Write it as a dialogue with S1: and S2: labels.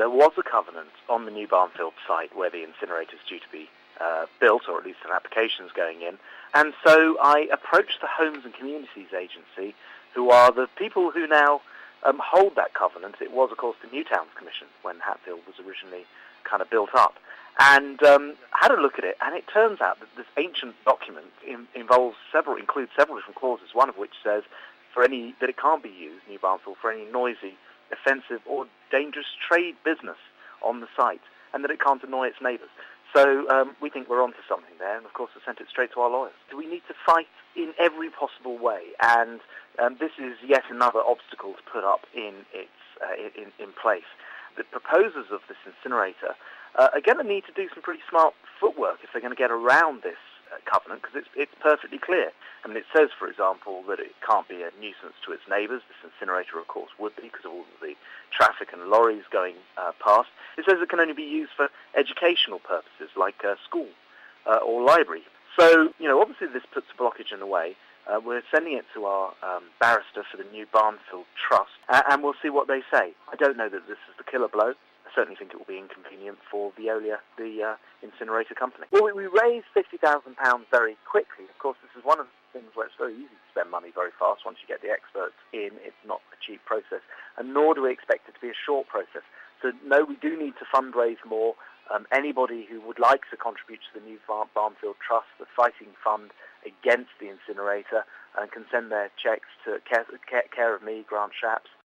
S1: there was a covenant on the new Barnfield site where the incinerator is due to be built, or at least an application is going in. And so I approached the Homes and Communities Agency, who are the people who now hold that covenant. It was, of course, the New Towns Commission when Hatfield was originally kind of built up, and had a look at it. And it turns out that this ancient document includes several different clauses. One of which says that it can't be used, New Barnfield, for any noisy, offensive, or dangerous trade business on the site, and that it can't annoy its neighbours. So we think we're onto something there, and of course we sent it straight to our lawyers. We need to fight in every possible way, and this is yet another obstacle to put up in place. The proposers of this incinerator are going to need to do some pretty smart footwork if they're going to get around this covenant, because it's perfectly clear. I mean, it says, for example, that it can't be a nuisance to its neighbours. This incinerator, of course, would be because of all of the traffic and lorries going past. It says it can only be used for educational purposes, like school or library. So, obviously this puts a blockage in the way. We're sending it to our barrister for the new Barnfield Trust, and we'll see what they say. I don't know that this is the killer blow. I certainly think it will be inconvenient for Veolia, the incinerator company. Well, we raised £50,000 very quickly. Of course, this is one of the things where it's very easy to spend money very fast. Once you get the experts in, it's not a cheap process, and nor do we expect it to be a short process. So, no, we do need to fundraise more. Anybody who would like to contribute to the new Barnfield Trust, the fighting fund against the incinerator, can send their cheques to Care of Me, Grant Shapps,